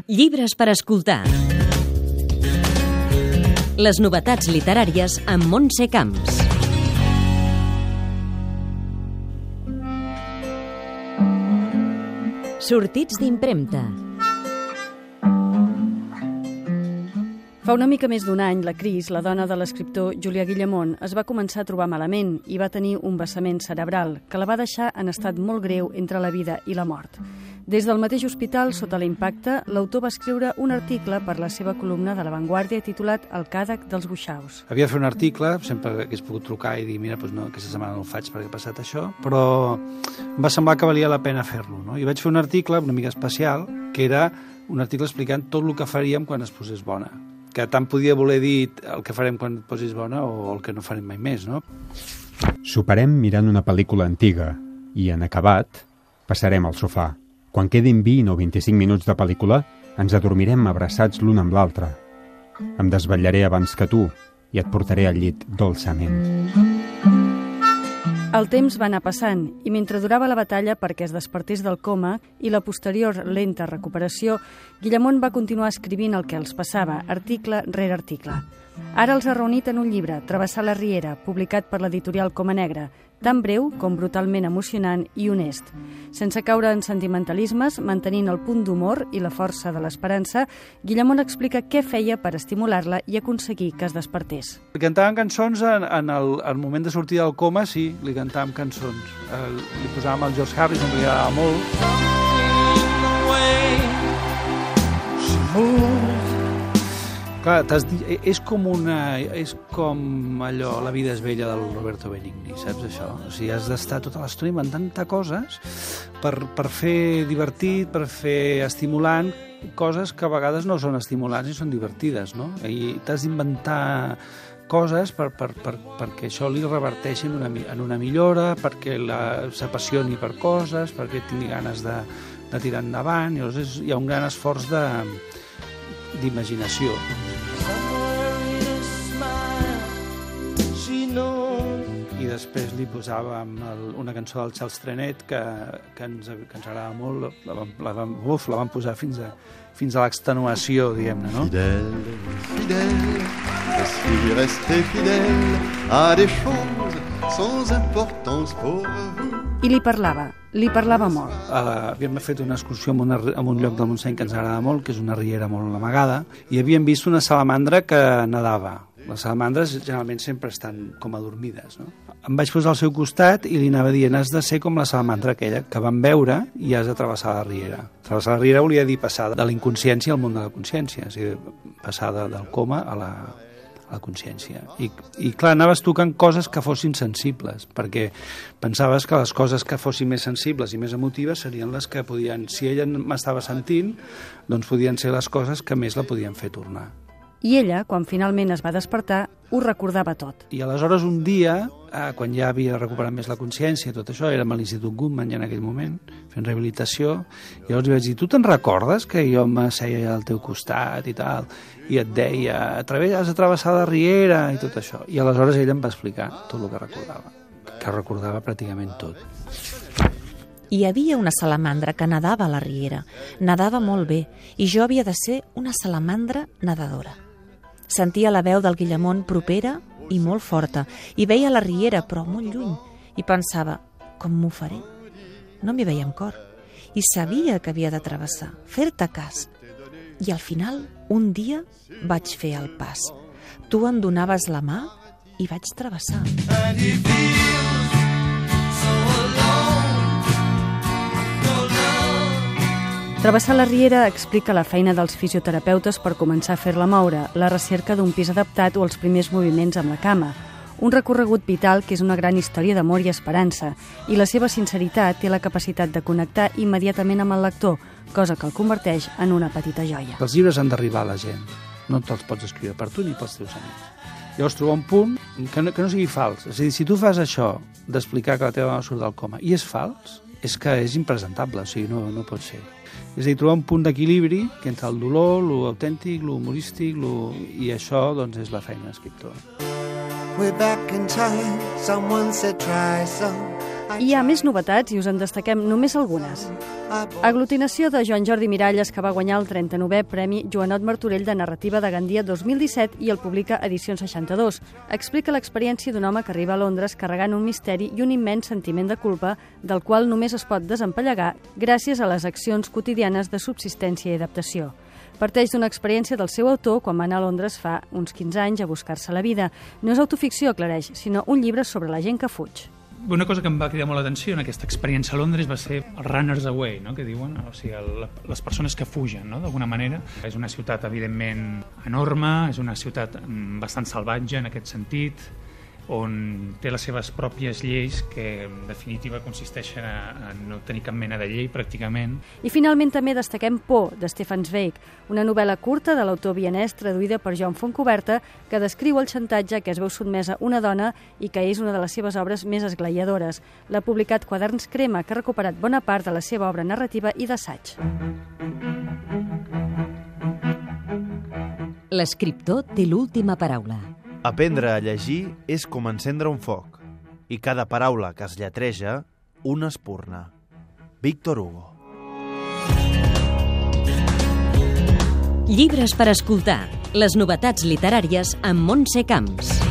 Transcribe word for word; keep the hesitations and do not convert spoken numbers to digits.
Llibres per escoltar. Les novetats literàries amb Montse Camps. Sortits d'impremta. Fa una mica més d'un any, la Cris, la dona de l'escriptor Julià Guillamón, es va començar a trobar malament i va tenir un vessament cerebral que la va deixar en estat molt greu entre la vida i la mort. Des del mateix hospital, sota l'impacte, l'autor va escriure un article per la seva columna de La Vanguardia titulat El càdec dels Buixaus. Havia de fer un article, sempre hagués pogut trucar i dir mira, doncs no, aquesta setmana no el faig perquè ha passat això, però em va semblar que valia la pena fer-lo, no? I vaig fer un article una mica especial, que era un article explicant tot el que faríem quan es posés bona, que tant podia voler dir el que farem quan et posis bona o el que no farem mai més, no? Soparem mirant una pel·lícula antiga i, en acabat, passarem al sofà. Quan quedin vint o vint-i-cinc minuts de pel·lícula, ens adormirem abraçats l'un amb l'altre. Em desvetllaré abans que tu i et portaré al llit dolçament. El temps va anar passant i mentre durava la batalla perquè es despertés del coma i la posterior lenta recuperació, Guillamón va continuar escrivint el que els passava, article rere article. Ara els ha reunit en un llibre, Travessar la Riera, publicat per l'editorial Coma Negra, tan breu com brutalment emocionant i honest. Sense caure en sentimentalismes, mantenint el punt d'humor i la força de l'esperança, Guillamón explica què feia per estimular-la i aconseguir que es despertés. Li cantàvem cançons en, en el, el moment de sortir del coma, sí, li cantàvem cançons. Eh, li posàvem el George Harrison, que li agradava molt. Clar, és com una... és com allò, La vida és bella del Roberto Benigni, saps això? O sigui, has d'estar tota l'estona inventant coses per, per fer divertit, per fer estimulant, coses que a vegades no són estimulants i són divertides, no? I t'has d'inventar coses per, per, per, perquè això li reverteixi en una, en una millora, perquè s'apassioni per coses, perquè tingui ganes de, de tirar endavant. I llavors hi ha un gran esforç de d'imaginació. I després li posàvem el, una cançó del Charles Trenet que, que, ens, que ens agradava molt, la vam, la vam, uf, la vam posar fins a, fins a l'extenuació, diguem-ne, no? Fidèle, fidèle, je suis resté fidèle à des choses sans importance pour vous. I li parlava, li parlava molt. Uh, havíem fet una excursió en, una, en un lloc del Montseny que ens agrada molt, que és una riera molt amagada, i havíem vist una salamandra que nedava. Les salamandres generalment sempre estan com adormides, no? Em vaig posar al seu costat i li anava dient has de ser com la salamandra aquella que vam veure i has de travessar la riera. Travessar la riera volia dir passar de la inconsciència al món de la consciència, és a dir, passar de, del coma a la, a la consciència. I, I clar, anaves tocant coses que fossin sensibles, perquè pensaves que les coses que fossin més sensibles i més emotives serien les que podien, si ella m'estava sentint, doncs podien ser les coses que més la podien fer tornar. I ella, quan finalment es va despertar, ho recordava tot. I aleshores un dia, eh, quan ja havia recuperat més la consciència, tot això, érem a l'Institut Guttmann ja en aquell moment, fent rehabilitació, i llavors li vaig dir, tu te'n recordes que jo m'asseia al teu costat i tal, i et deia, has de travessar la riera i tot això. I aleshores ella em va explicar tot el que recordava, que recordava pràcticament tot. Hi havia una salamandra que nedava a la riera, nedava molt bé, i jo havia de ser una salamandra nedadora. Sentia la veu del Guillamón propera i molt forta, i veia la riera, però molt lluny, i pensava, com m'ho faré? No m'hi veia amb cor, i sabia que havia de travessar, fer-te cas. I al final, un dia, vaig fer el pas. Tu em donaves la mà i vaig travessar. Travessar la riera explica la feina dels fisioterapeutes per començar a fer-la moure, la recerca d'un pis adaptat o els primers moviments amb la cama. Un recorregut vital que és una gran història d'amor i esperança, i la seva sinceritat té la capacitat de connectar immediatament amb el lector, cosa que el converteix en una petita joia. Els llibres han d'arribar a la gent, no te'ls pots escriure per tu ni pels teus amics. Llavors trobar un punt que no, que no sigui fals. És a dir, si tu fas això d'explicar que la teva dona surt del coma i és fals, és que és impresentable, o sigui, no, no pot ser. És a dir, trobar un punt d'equilibri que entre el dolor, l'autèntic, l'humorístic, lo... i això doncs, és la feina d'escriptor. I hi ha més novetats i us en destaquem només algunes. Aglutinació de Joan Jordi Miralles, que va guanyar el trenta-novè Premi Joanot Martorell de Narrativa de Gandia dos mil disset i el publica Edicions seixanta-dos. Explica l'experiència d'un home que arriba a Londres carregant un misteri i un immens sentiment de culpa del qual només es pot desempallegar gràcies a les accions quotidianes de subsistència i adaptació. Parteix d'una experiència del seu autor quan va anar a Londres fa uns quinze anys a buscar-se la vida. No és autoficció, aclareix, sinó un llibre sobre la gent que fuig. Una cosa que em va cridar molt l'atenció en aquesta experiència a Londres va ser els runners away, no? Que diuen, o sigui, el, les persones que fugen, no? D'alguna manera. És una ciutat, evidentment, enorme, és una ciutat bastant salvatge en aquest sentit, on té les seves pròpies lleis que en definitiva consisteixen a, a no tenir cap mena de llei pràcticament. I finalment també destaquem Por, de Stefan Zweig, una novel·la curta de l'autor vienès traduïda per Joan Fontcoberta que descriu el xantatge a què es veu sotmesa una dona i que és una de les seves obres més esglaiadores. L'ha publicat Quaderns Crema, que ha recuperat bona part de la seva obra narrativa i d'assaig. L'escriptor té l'última paraula. Aprendre a llegir és com encendre un foc, i cada paraula que es lletreja, una espurna. Víctor Hugo. Llibres per escoltar. Les novetats literàries amb Montse Camps.